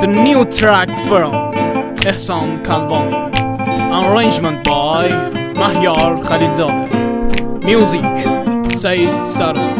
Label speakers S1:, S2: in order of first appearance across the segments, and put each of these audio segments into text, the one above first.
S1: new track from Ehsan Kalvani. Arrangement by Mahyar Khalilzadeh. Music Said Sarwa.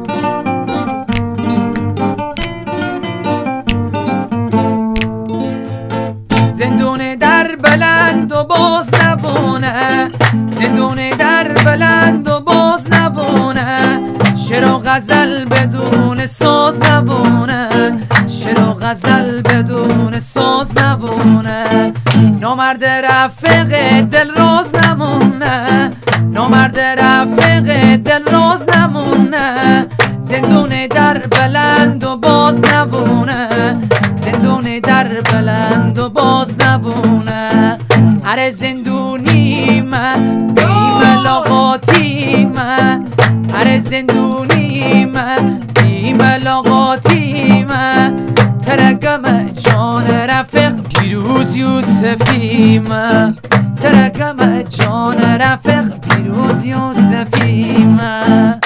S2: زندون در بلند و باز نبونه، زندون در بلند و باز نبونه، شعر و غزل بدون ساز نبونه، شعر و غزل بدون ساز نبونه. نامرد رفیق دل راز نمونه، نامرد رفیق دل راز نمونه. زندون در بلند و باز نبونه، زندون در بلند و باز نبونه. هر زندونی من بی ملاقاتی من، هر زندونی من بی ملاقاتی من. ترکم جان رفیق پیروز یوسفی من، ترکم جان رفیق پیروز یوسفی من.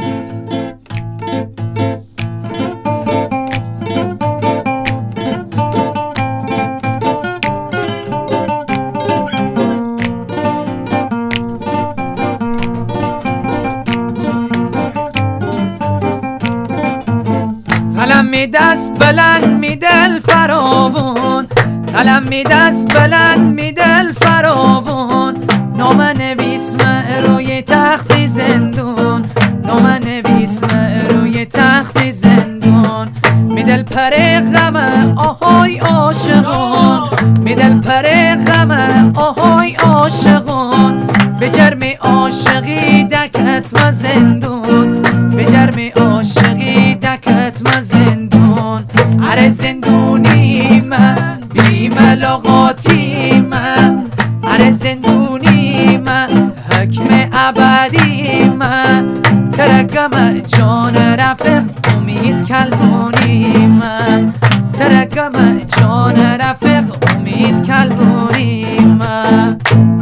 S2: قلم می دست بلند می دل فراوان، قلم می دست بلند می دل فراوان. نام نویس روی تخت زندون، نام نویس روی تخت زندون. می دل پر غم آهای عاشقان، می دل پر غم آهای عاشقان. به جرم عاشقی دکت ما زندون، به جرم عاشقی دکت ما زندون. هر زندونی من بی ملاقاتی من، هر زندونی من حکم ابدی من. ترکم جان رفیق امید کلبونی من، ترکم جان رفیق امید کلبونی من.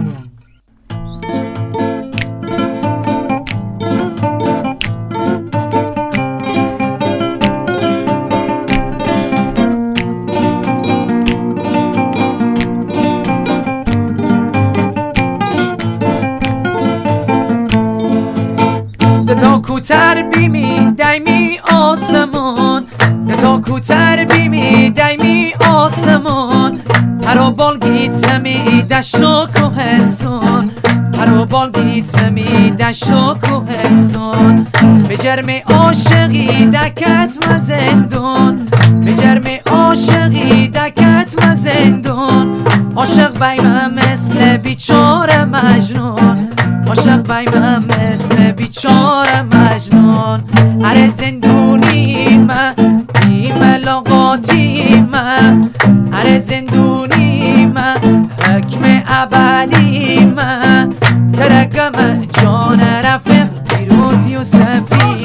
S2: تا کوتر بیمی دایمی آسمان، تا کوتر بیمی دایمی آسمان. پرو بالگیتمی دشت و کوهستان، پرو بالگیتمی دشت و کوهستان. به جرم عاشقی دکت ما زندون، به جرم عاشقی دکت ما زندون. عاشق بیمه مثل بیچاره مجنون، عاشق بیمه مثل بیچاره مجنون. هر زندونی من بی ملاقاتی من، هر زندونی من حکم ابدی من. ترکم جان رفیق پیروز یوسفی